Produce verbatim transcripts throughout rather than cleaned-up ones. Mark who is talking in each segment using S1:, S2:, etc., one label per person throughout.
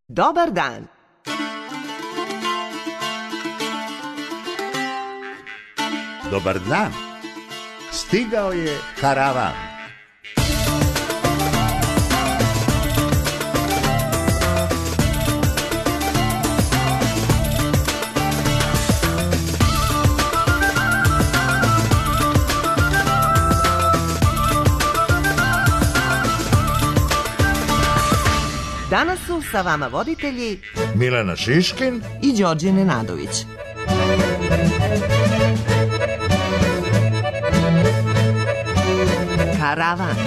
S1: Dobar dan.
S2: Dobar dan. Stigao je karavan.
S1: Danas su sa vama voditelji
S2: Milena Šiškin
S1: i Đorđe Nenadović. Karavan.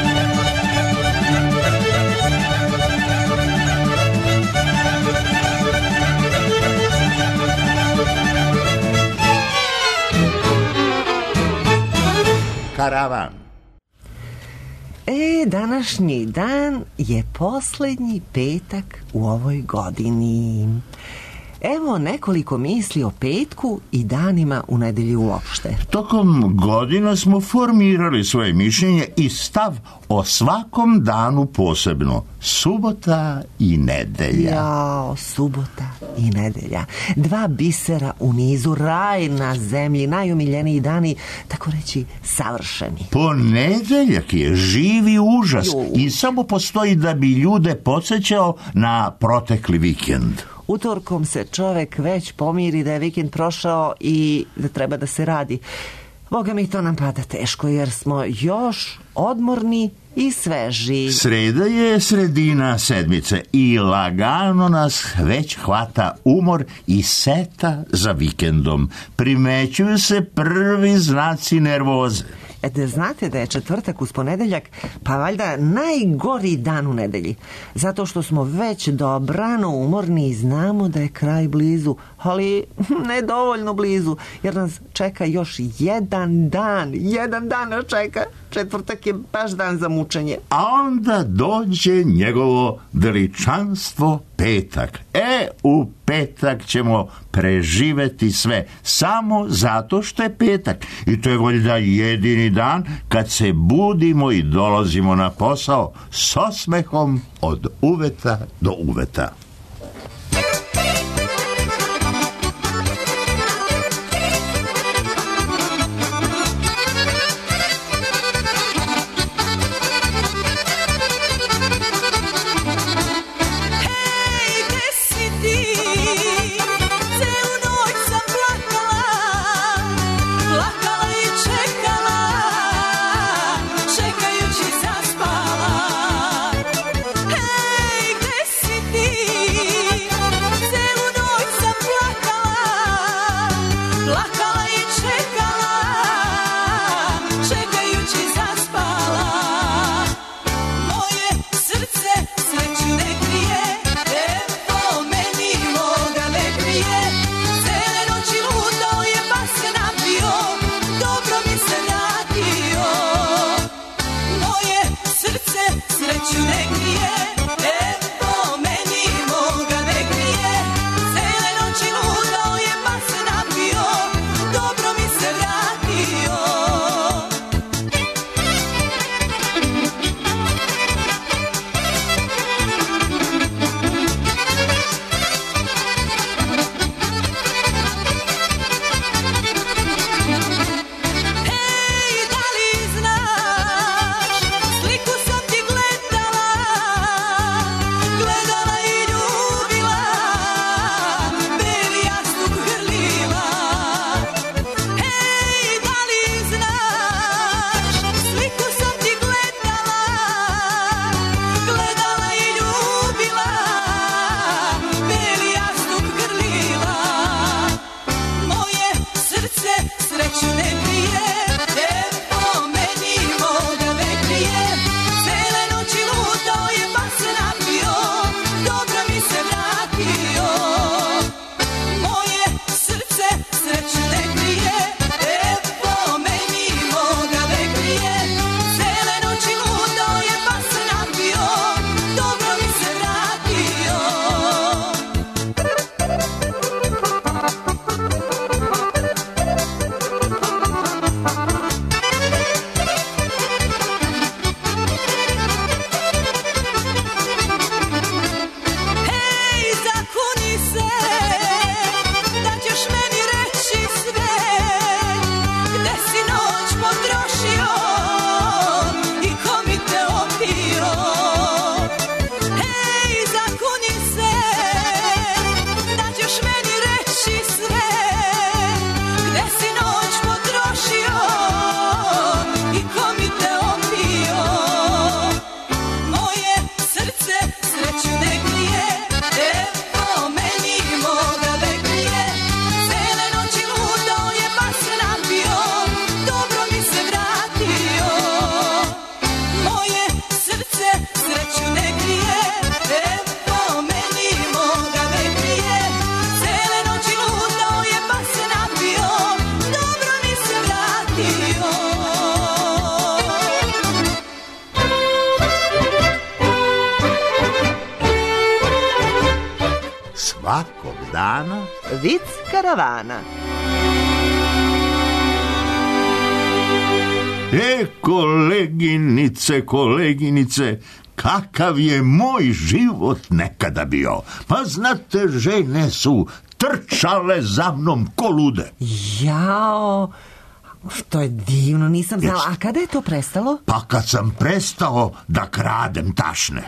S2: Karavan.
S1: E, današnji dan je posljednji petak u ovoj godini. Evo nekoliko misli o petku i danima u nedelji uopšte.
S2: Tokom godina smo formirali svoje mišljenje i stav o svakom danu posebno. Subota i nedelja.
S1: Jao, subota i nedelja. Dva bisera u nizu, raj na zemlji, najomiljeniji dani, tako reći, savršeni.
S2: Ponedeljak je živi užas
S1: Jo.
S2: i samo postoji da bi ljude podsjećao na protekli vikend.
S1: Utorkom se čovek već pomiri da je vikend prošao i da treba da se radi. Boga mi, to nam pada teško jer smo još odmorni i sveži.
S2: Sreda je sredina sedmice i lagano nas već hvata umor i seta za vikendom. Primećuju se prvi znaci nervoze.
S1: E da znate da je četvrtak uz ponedeljak pa valjda najgori dan u nedelji. Zato što smo već dobrano umorni i znamo da je kraj blizu, ali ne dovoljno blizu, jer nas čeka još jedan dan. Jedan dan nas čeka. Četvrtak je baš dan za mučenje.
S2: A onda dođe njegovo veličanstvo petak. E, u petak ćemo preživeti sve samo zato što je petak. I to je valjda jedini dan kad se budimo i dolazimo na posao s osmehom od uveta do uveta.
S3: Čekajući zaspala. Hej, gde si ti?
S2: svakog dana
S1: Vic karavana.
S2: E, koleginice, koleginice, kakav je moj život nekada bio. Pa znate, žene su trčale za mnom ko lude.
S1: Jao, to je divno, nisam znala. A kada je to prestalo?
S2: Pa kad sam prestao da kradem tašne.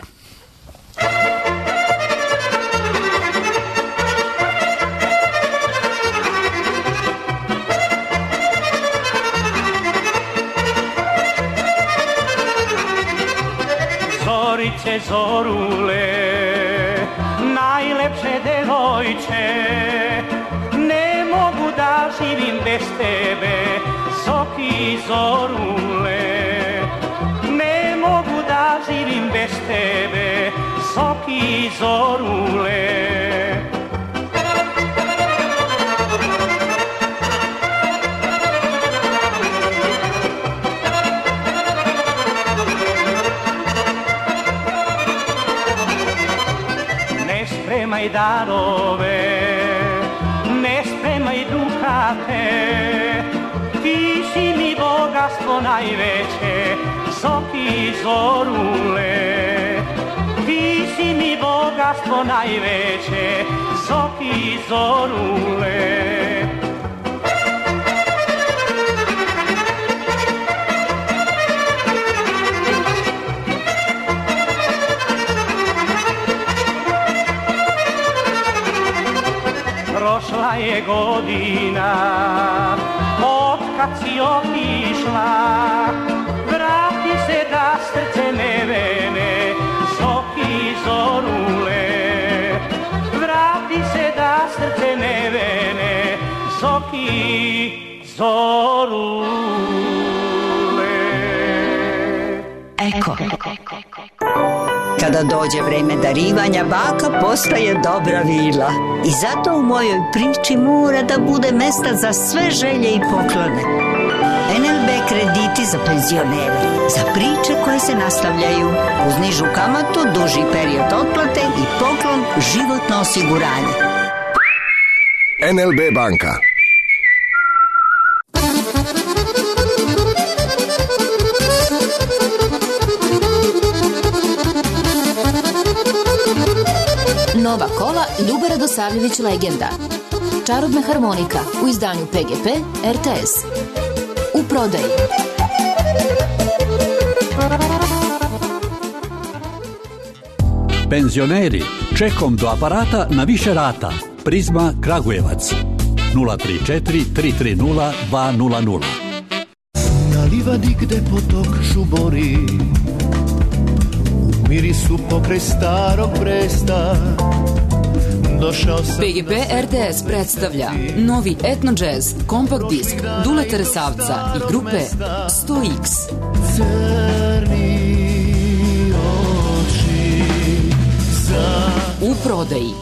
S3: Zorice, zorule, najlepše devojče, ne mogu da živim bez tebe, Zoki, zorule, ne mogu da živim bez tebe, Zoki, zorule. Spremaj darove, ne spremaj dukate, ti si mi bogatstvo najveće, Zoki, zorule. Ti si mi bogatstvo najveće, Zoki, zorule. Prošla je godina, otkad si otišla, vrati se da srce ne vene, Zoki, zorule. Vrati se da srce ne vene, Zoki, zorule.
S4: Eko. Kada dođe vreme darivanja, baka postaje dobra vila. I zato u mojoj priči mora da bude mesta za sve želje i poklone. en el be krediti za penzionere, za priče koje se nastavljaju, uz nižu kamatu, duži period otplate i poklon životno osiguranje.
S5: en el be banka.
S6: Nova kola Ljuba Radosavljević legenda. Čarobna harmonika u izdanju pe ge pe er te es. U prodaji.
S7: Penzioneri, čekom do aparata na više rata. Prizma Kragujevac. nula tri četiri tri tri nula dva nula nula.
S8: Na livadi gde potok žubori, u mirisu pokraj starog Bresta,
S6: pe ge pe er te es predstavlja novi etno džez kompakt disk Duleta Resavca i grupe sto iks. U prodaji.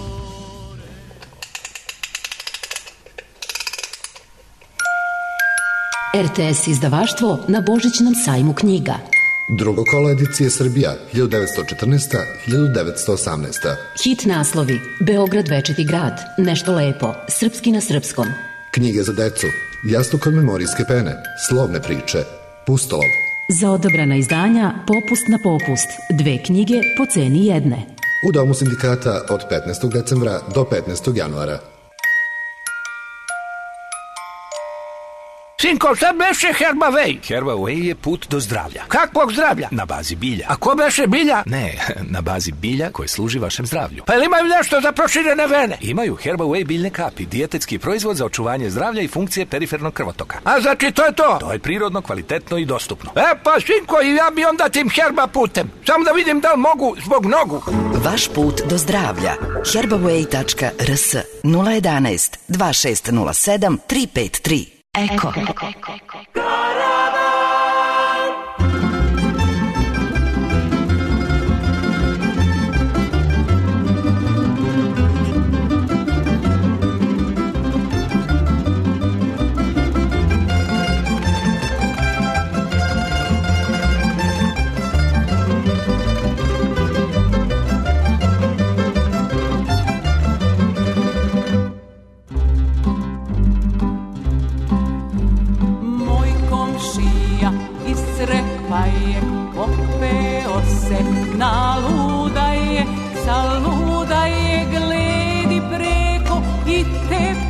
S6: er te es izdavaštvo na Božićnom sajmu knjiga.
S5: Drugo kolo edicije Srbija, hiljadu devetsto četrnaesta do hiljadu devetsto osamnaesta.
S6: Hit naslovi: Beograd večiti grad, Nešto lepo, Srpski na srpskom.
S5: Knjige za decu, Jastuk od memorijske pene, Slovne priče, Pustolov.
S6: Za odabrana izdanja Popust na popust, dve knjige po ceni jedne.
S5: U Domu sindikata od petnaestog decembra do petnaestog januara.
S9: Sinko, šta beše Herbaway?
S10: Herbaway je put do zdravlja.
S9: Kakvog zdravlja?
S10: Na bazi bilja.
S9: A ko beše bilja?
S10: Ne, na bazi bilja koje služi vašem zdravlju.
S9: Pa ili imaju nešto za proširene vene?
S10: Imaju Herbaway biljne kapi, dijetetski proizvod za očuvanje zdravlja i funkcije perifernog krvotoka.
S9: A znači to je to?
S10: To je prirodno, kvalitetno i dostupno.
S9: E pa Sinko, i ja bi onda tim Herba putem. Samo da vidim da li mogu zbog nogu.
S11: Vaš put do zdravlja. herbaway tačka er es nula jedanaest dva šest nula sedam tri pet tri. Eko.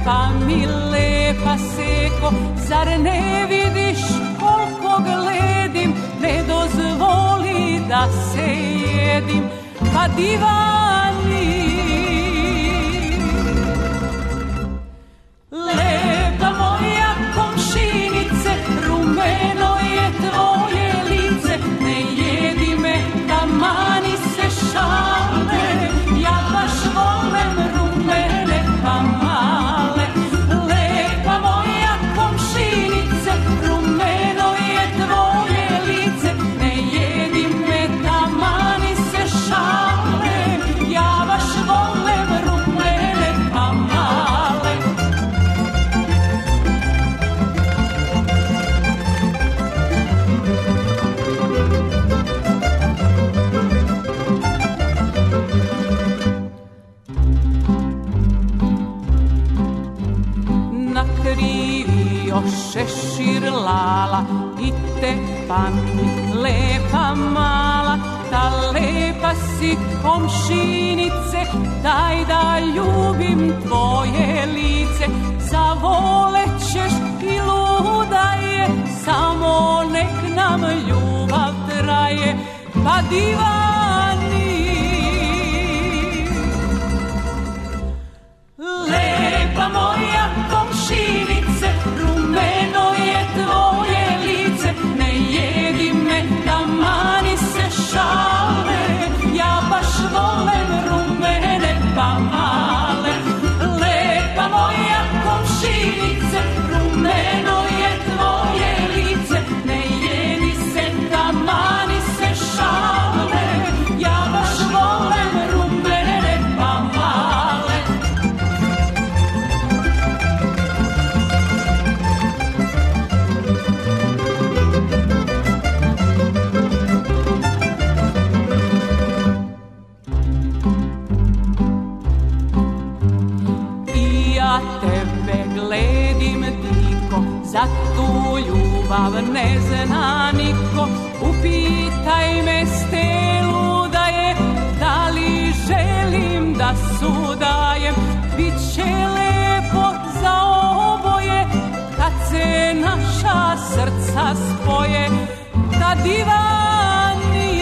S12: pa mi lepa seko, zar ne vidiš koliko gledim, ne dozvoli da se jedim, pa divani. Lepa moja komšinice, rumeno je tvoje lice, ne jedi me, tamani se šale, ja baš volem rumene pa male. Lepa moja komšinice, rumeno je tvoje lice, ne jedi me, tamani se šale, ja baš volem rumene pa male. Nakrivio šešir lala i te pamti lepa mala, ta lepa si komšinice, daj da ljubim tvoje lice, zavolećeš i luda je, samo nek nam ljubav traje, pa divani. Lepa moja komšinice, rumeno je tvoje lice, ne jedi me, tamani se šale, ja baš volem rumene pa male. Lepa moja komšinice, rumeno je tvoje lice, ne jedi se, tamani se šale, ja baš volem rumene pa male. Tebe gledim diko, za tu ljubav ne zna niko, upitaj me stelu da je, da li želim da sudajem, bit će lepo za oboje, kad se naša srca spoje, da divani.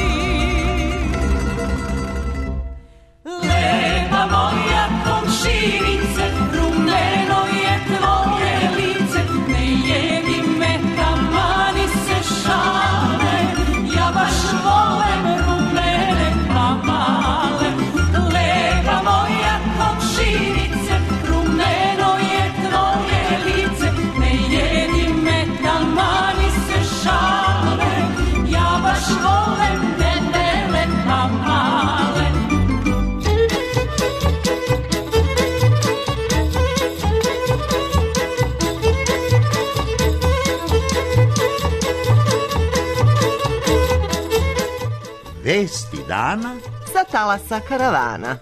S12: Lepa moja komšinice, rumeno je tvoje lice, ne jedi me, tamani se šale, ja baš volem rumene pa male. Lepa moja komšinice, rumeno je tvoje lice, ne jedi me, tamani se šale, ja baš volem debele pa male.
S2: Vesti dana
S1: sa talasa karavana.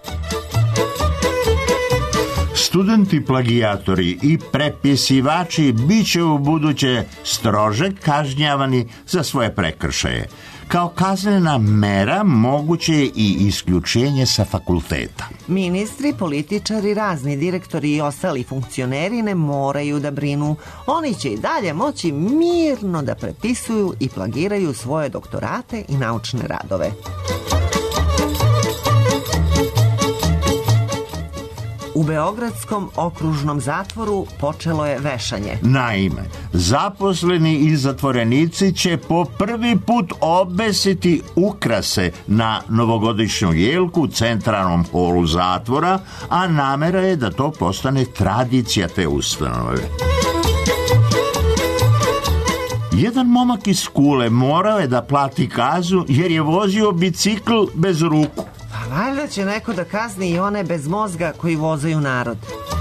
S2: Studenti plagijatori i prepisivači bit će u buduće strože kažnjavani za svoje prekršaje. Kao kaznena mera moguće je i isključenje sa fakulteta.
S1: Ministri, političari, razni direktori i ostali funkcioneri ne moraju da brinu. Oni će i dalje moći mirno da prepisuju i plagiraju svoje doktorate i naučne radove. U Beogradskom okružnom zatvoru počelo je vešanje.
S2: Naime, zaposleni i zatvorenici će po prvi put obesiti ukrase na novogodišnju jelku u centralnom holu zatvora, a namera je da to postane tradicija te ustanove. Jedan momak iz Kule morao je da plati kaznu jer je vozio bicikl bez ruku.
S1: Pa valjda će neko da kazni i one bez mozga koji vozaju narod.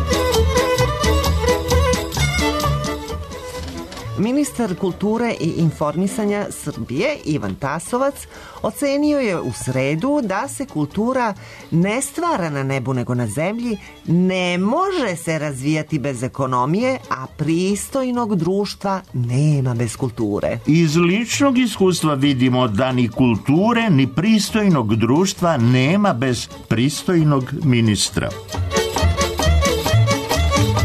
S1: Ministar kulture i informisanja Srbije Ivan Tasovac ocenio je u sredu da se kultura ne stvara na nebu nego na zemlji, ne može se razvijati bez ekonomije, a pristojnog društva nema bez kulture.
S2: Iz ličnog iskustva vidimo da ni kulture ni pristojnog društva nema bez pristojnog ministra.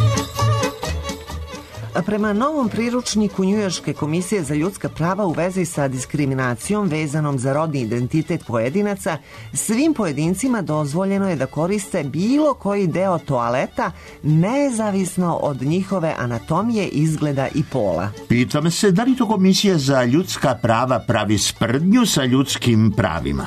S1: Prema novom priručniku Njujorške komisije za ljudska prava u vezi sa diskriminacijom vezanom za rodni identitet pojedinaca, svim pojedincima dozvoljeno je da koriste bilo koji deo toaleta nezavisno od njihove anatomije, izgleda i pola.
S2: Pitam se da li to komisija za ljudska prava pravi sprdnju sa ljudskim pravima?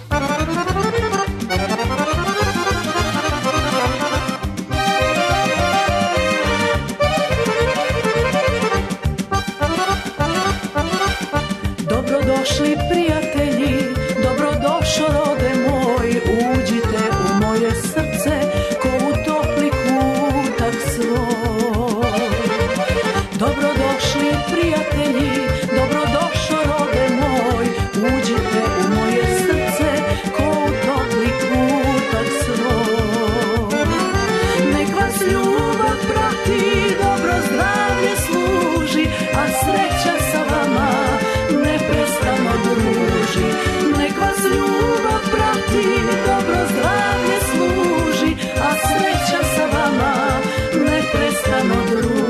S12: Dobrodošli prijatelji, dobrodošo rode moj, uđite u moje srce ko u topli kutak svoj. Dobrodošli prijatelji, dobrodošo rode moj, uđite u moje srce ko u topli kutak svoj. Nek vas ljubav prati, dobro zdravlje služi, a sreća sa vama neprestano druži. Nek vas ljubav prati, dobro zdravlje služi, a sreća sa vama neprestano druži.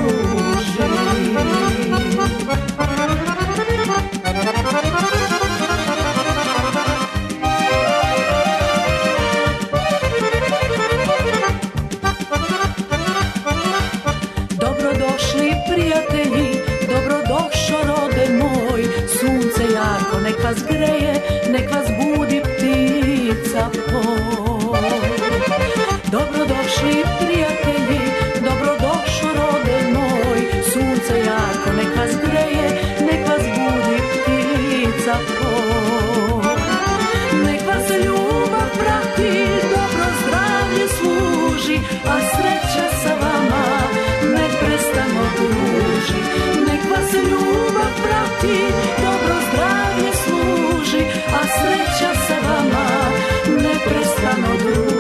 S12: Dobrodošli prijatelji, dobrodošo rode moj, sunce jarko nek vas greje, nek vas budi ptica poj. Dobrodošli prijatelji, dobrodošo rode moj, sunce jarko nek vas greje, nek vas budi ptica poj. Nek vas ljubav prati, dobro zdravlje služi, a sreća sa vama neprestano druži. Nek vas ljubav prati, dobro zdravlje služi, a sreća sa vama neprestano druži.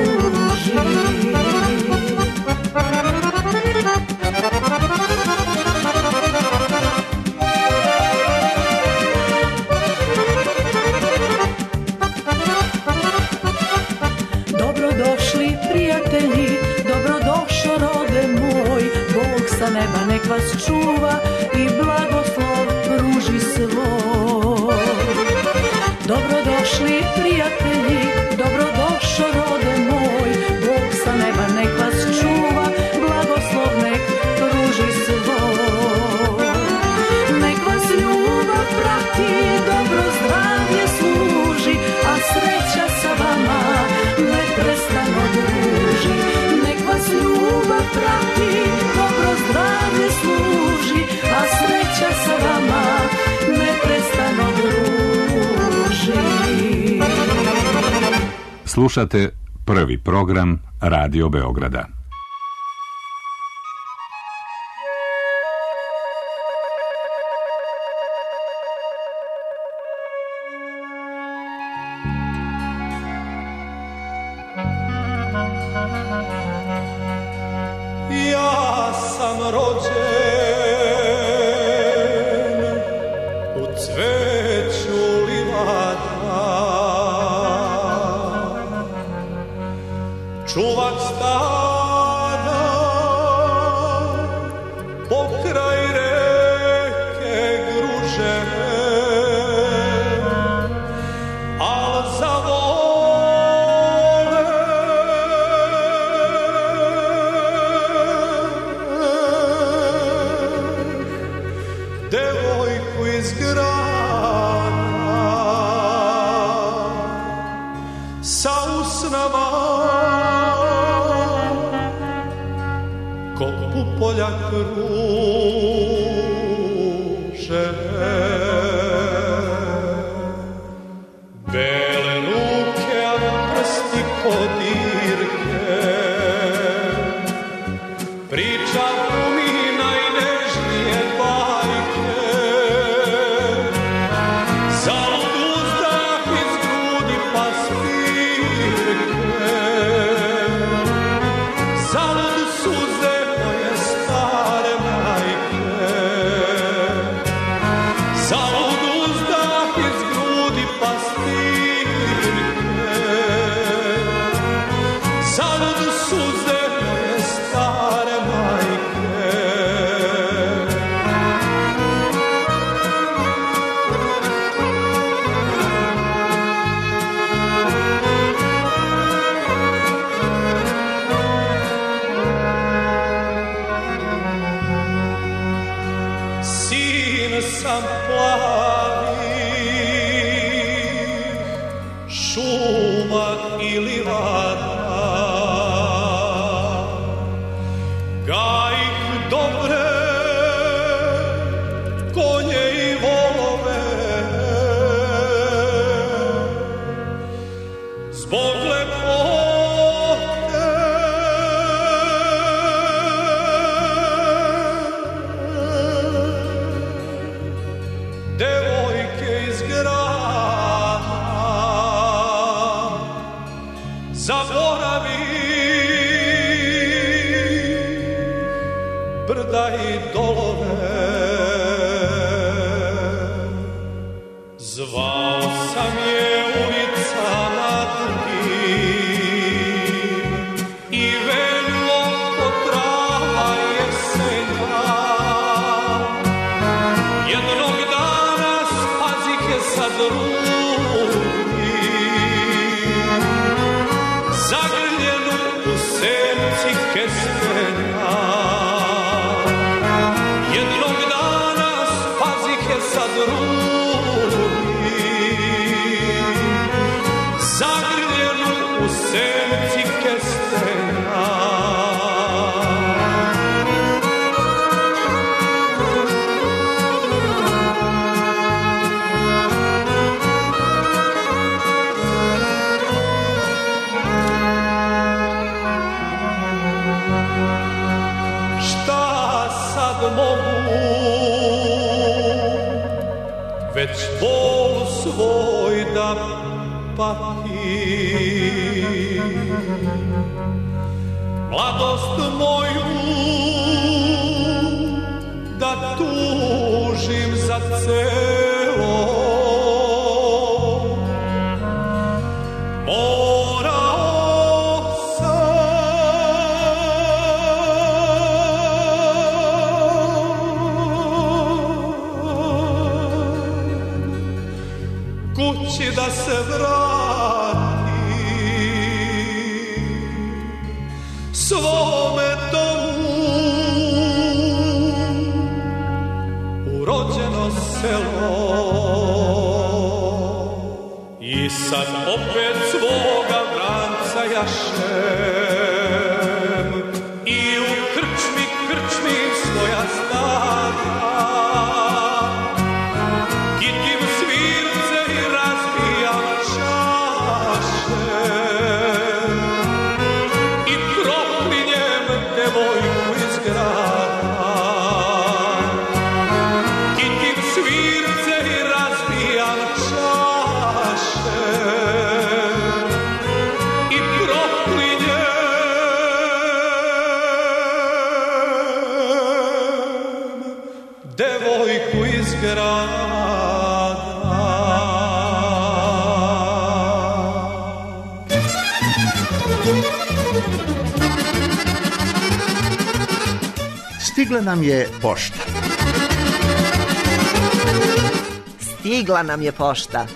S12: Dobrodošli prijatelji, dobrodošo rode moj, Bog sa neba nek vas čuva i blagoslov pruži svoj. Dobrodošli prijatelji, dobrodošo rode moj, Bog sa neba nek vas čuva, blagoslov nek pruži svoj. Nek vas ljubav prati, dobro zdravlje služi, a sreća sa vama neprestano druži. Nek vas ljubav prati, dobro zdravlje služi, a sreća sa vama neprestano druži.
S13: Slušate prvi program Radio Beograda.
S8: Ja sam rođen u cveću livada, čuvac stada pokraj reke Gruže, al za devojku iz grada sa usnama ko pupolja kruže. Bele ruke, a prsti podirke, priča mi najnežnije bajke. Zalud uzdah iz grudi paspirke, zalud suze moje stare majke. zaboravi brda i dolove. Zvao sam je ulicama dugim i venilo po trava jesenja. Jednog dana spazih je sa drugim, zagrljenu u senci kestenja. Jednog dana spazih je sa drugim, zagrljenu u senci kestenja. Šta sad mogu, već bol svoj da patim. Mladost moju da tužim za celo. Morao sam kući da se vratim, svome domu u rođeno selo. I sad opet svoga vranca jašem i u krčmi krčmim svoja stara. Kitim svirce i razbijam čaše i proklinjem devojku iz grada. Kitim svirce i razbijam čaše i proklinjem devojku iz grada.
S2: Stigla nam je pošta.
S1: Stigla nam je pošta.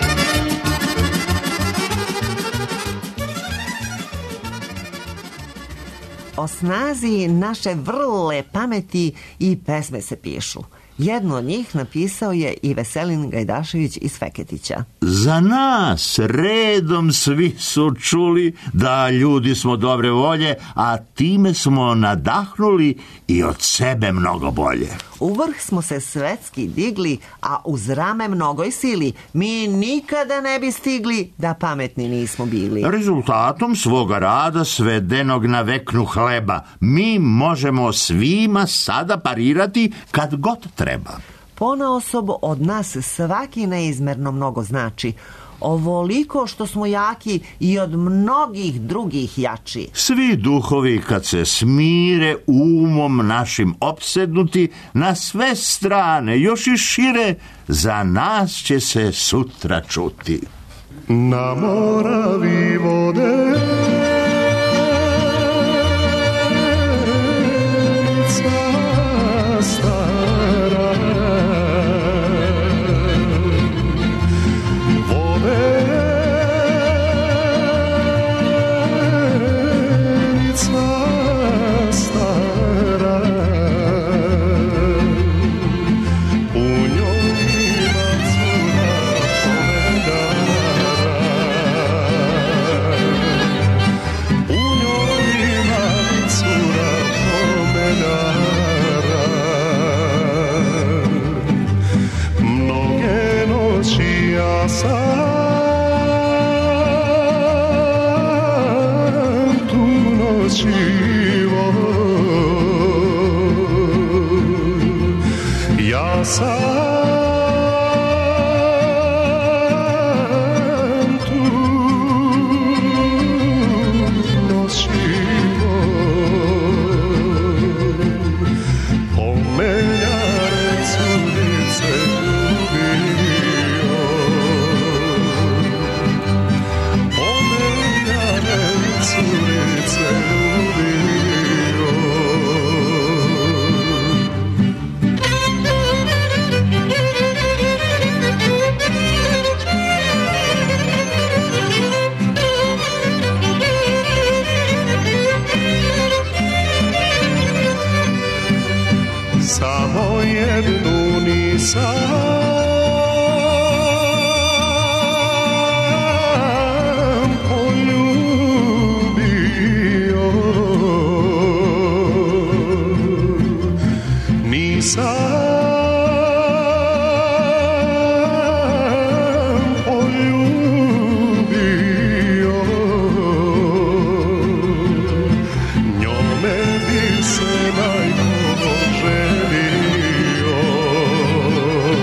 S1: O snazi naše vrle pameti i pesme se pišu. Jednu od njih napisao je i Veselin Gajdašević iz Feketića.
S2: Za nas redom svi su čuli da ljudi smo dobre volje, a time smo nadahnuli i od sebe mnogo bolje.
S1: U vrh smo se svetski digli, a uz rame mnogoj sili mi nikada ne bi stigli da pametni nismo bili.
S2: Rezultatom svoga rada svedenog na veknu hleba mi možemo svima sada parirati kad god treba.
S1: Ponaosob od nas svaki neizmerno mnogo znači. Ovoliko što smo jaki i od mnogih drugih jači.
S2: Svi duhovi kad se smire umom našim opsednuti, na sve strane, još i šire, za nas će se sutra čuti.
S14: Na moravi vode stara, ja sam tu poljubio, nisam poljubio, njome bi se najbolje želio.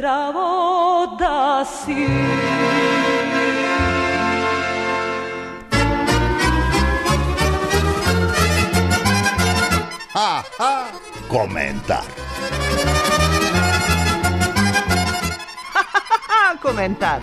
S12: zdravo da si.
S2: Ha, ha, komentar.
S1: Komentar.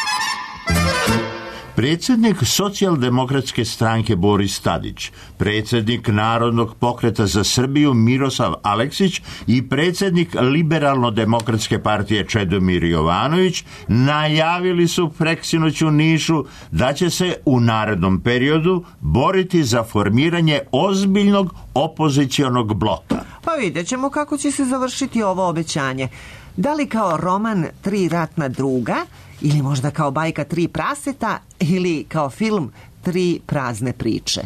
S2: Predsjednik Socijaldemokratske stranke Boris Tadić, predsjednik Narodnog pokreta za Srbiju Miroslav Aleksić i predsjednik Liberalno-demokratske partije Čedomir Jovanović najavili su preksinoć u Nišu da će se u narednom periodu boriti za formiranje ozbiljnog opozicionog bloka.
S1: Pa vidjet ćemo kako će se završiti ovo obećanje. Da li kao roman Tri ratna druga, ili možda kao bajka Tri praseta, ili kao film Tri prazne priče.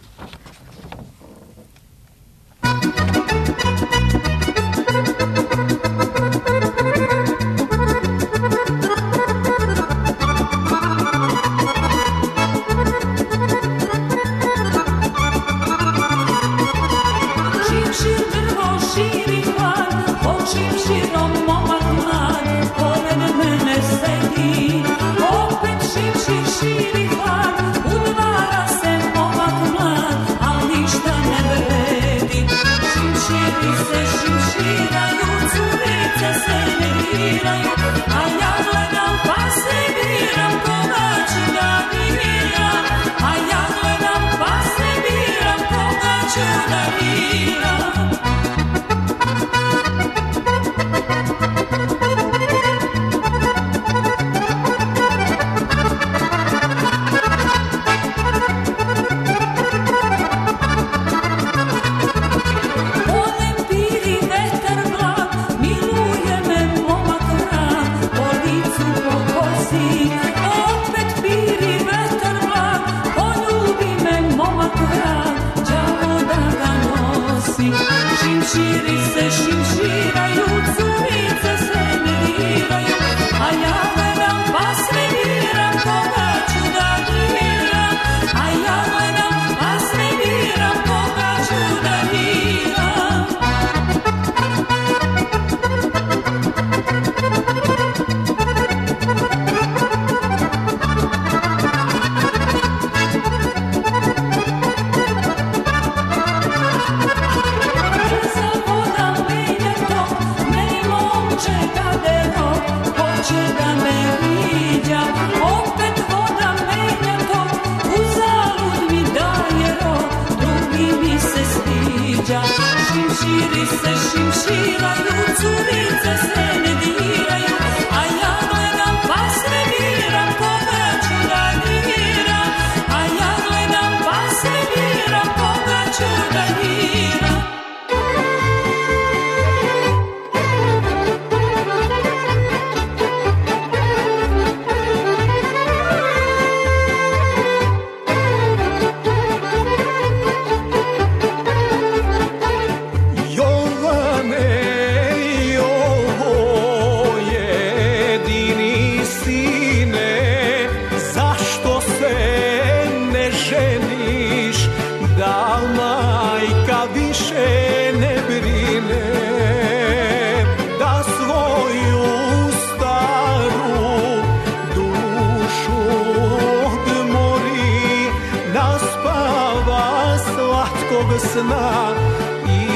S8: Sna i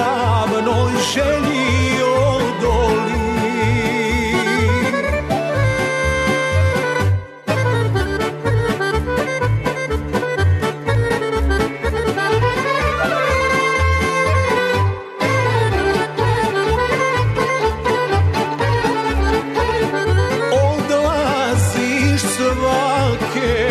S8: davno želji odoli. Odlaziš svake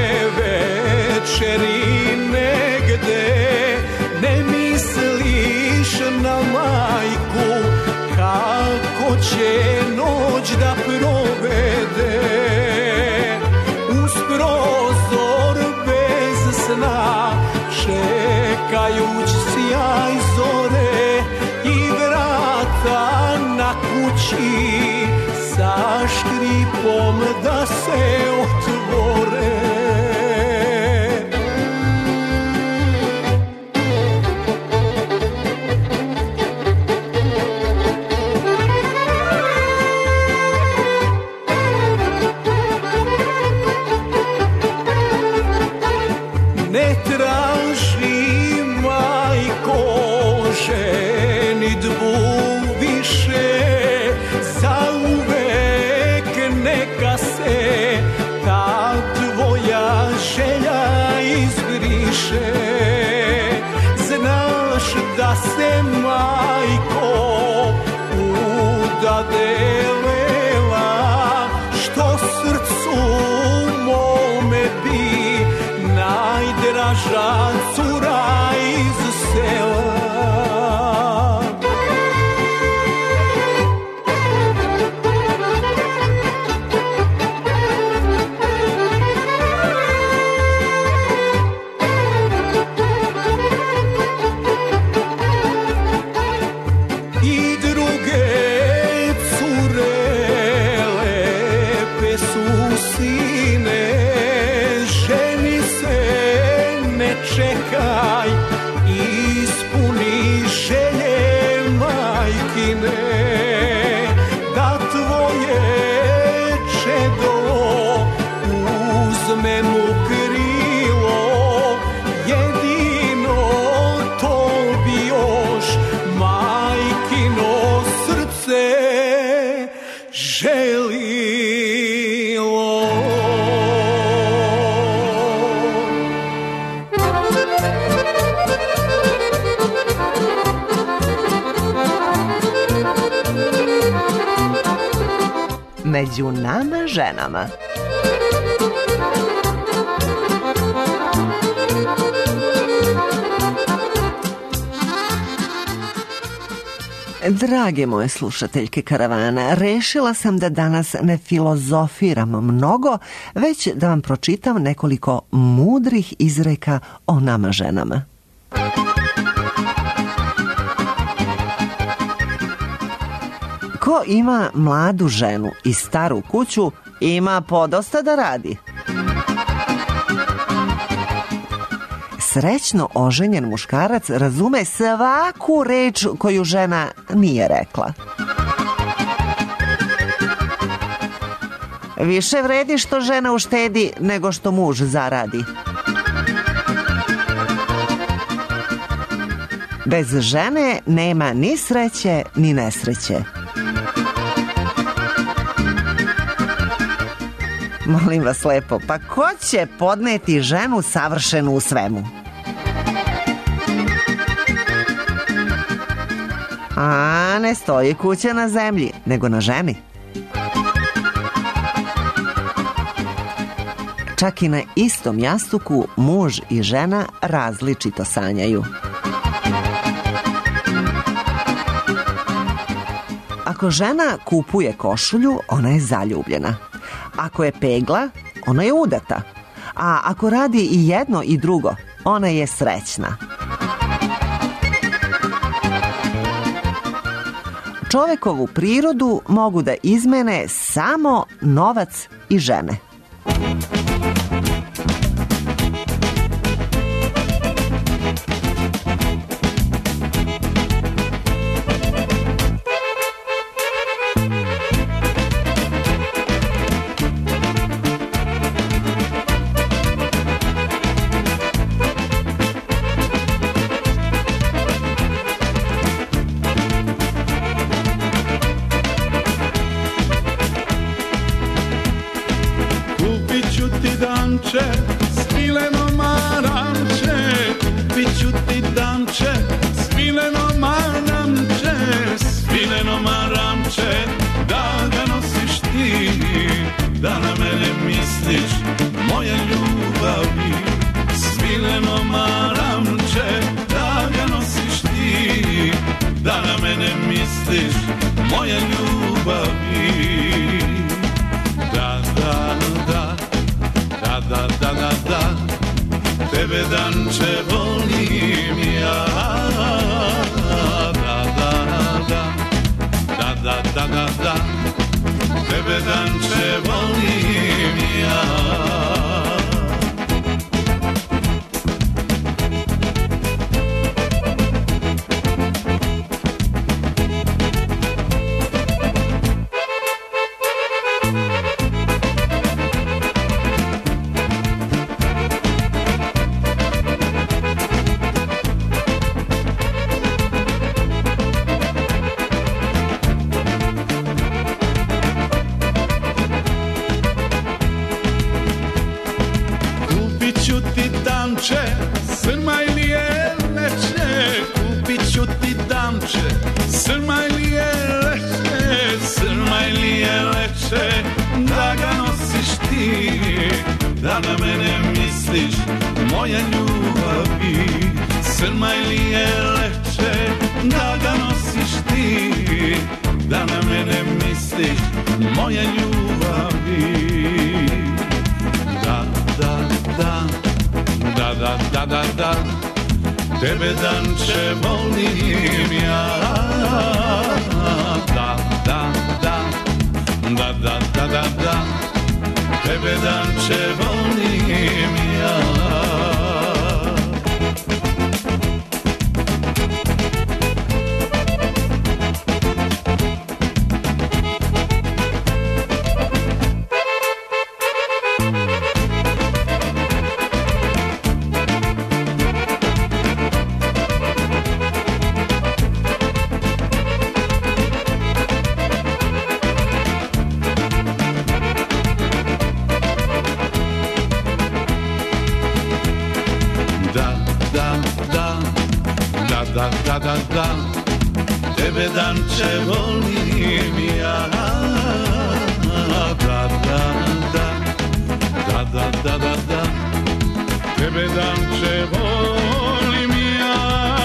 S8: večeri negde, ne misliš na majku kako će noć da provede. Uz prozor bez sna čekajuć sjaj zore i vrata na kući sa škripom da se otvore. dade lela, što srcu mome bi najdraža cura iz sela. Čekaj, ispuni želje majkine, da tvoje čedo uzmem u krilo, jedino to bi još majkino srce želilo.
S1: Među nama ženama. Drage moje slušateljke karavana, rešila sam da danas ne filozofiram mnogo, već da vam pročitam nekoliko mudrih izreka o nama ženama. Ko ima mladu ženu i staru kuću, ima podosta da radi. Srećno oženjen muškarac razume svaku reč koju žena nije rekla. Više vredi što žena uštedi nego što muž zaradi. Bez žene nema ni sreće ni nesreće. Molim vas lepo, pa ko će podneti ženu savršenu u svemu? A ne stoji kuća na zemlji, nego na ženi. Čak i na istom jastuku muž i žena različito sanjaju. Ako žena kupuje košulju, ona je zaljubljena. Ako je pegla, ona je udata. A ako radi i jedno i drugo, ona je srećna. Čovekovu prirodu mogu da izmene samo novac i žene.
S14: Svileno maramče, kupit ću ti damče, svileno maramče, svileno maramče, da ga nosiš ti, da na mene misliš, moja ljubavi. Svileno maramče, da ga nosiš ti, da na mene misliš, moja ljubavi. Da, da, da, da, da, da, da, da, tebe danče volim ja. Da, da, da, da, da, da, da, da, tebe danče volim ja. Srma ili je leće, kupit ću ti damče. Srma ili je leće, na mene misliš, moja ljubavi. Srma ili je lepše da ga nosiš ti, da na mene misliš, moja ljubavi. Da, da, da, da, da, da, da, da, tebe danče volim ja. Da, da, da, da, da, da, da, da, tebe danče volim ja. Da, da, da, da, tebe danče volim ja. Da, da, da, da, da, da, da, da, tebe danče volim ja.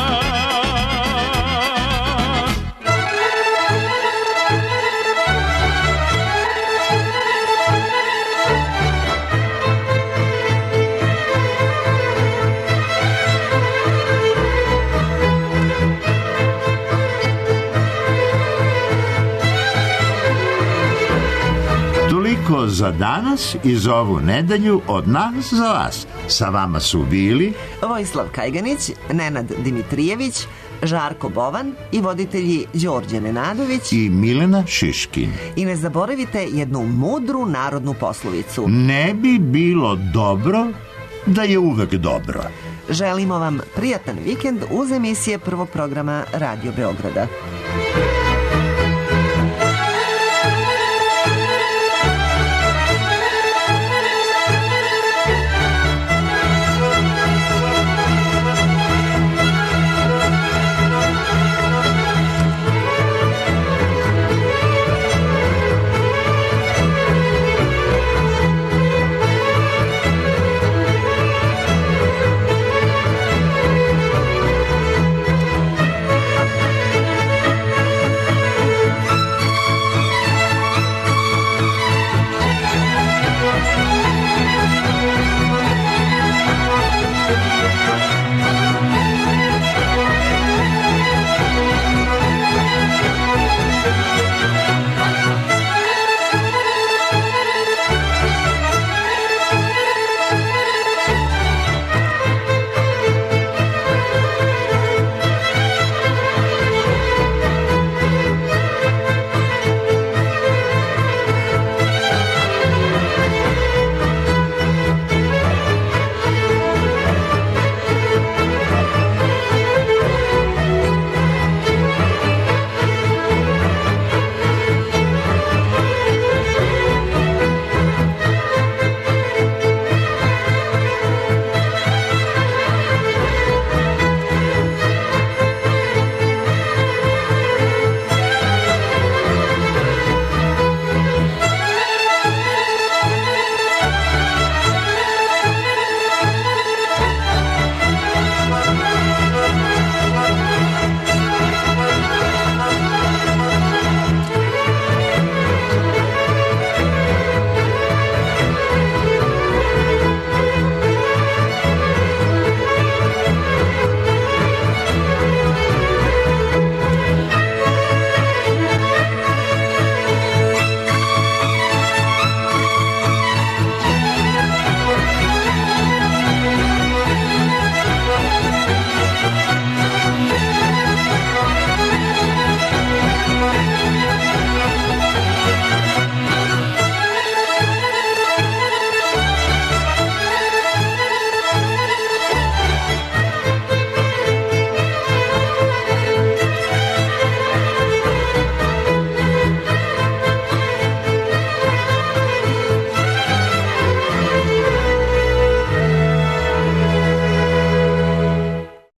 S2: Toliko za danas i za ovu nedelju od nas za vas. Sa vama su bili
S1: Vojislav Kajganić, Nenad Dimitrijević, Žarko Bovan i voditelji Đorđe Nenadović
S2: i Milena Šiškin.
S1: I ne zaboravite jednu mudru narodnu poslovicu.
S2: Ne bi bilo dobro da je uvek dobro.
S1: Želimo vam prijatan vikend uz emisije Prvog programa Radio Beograda.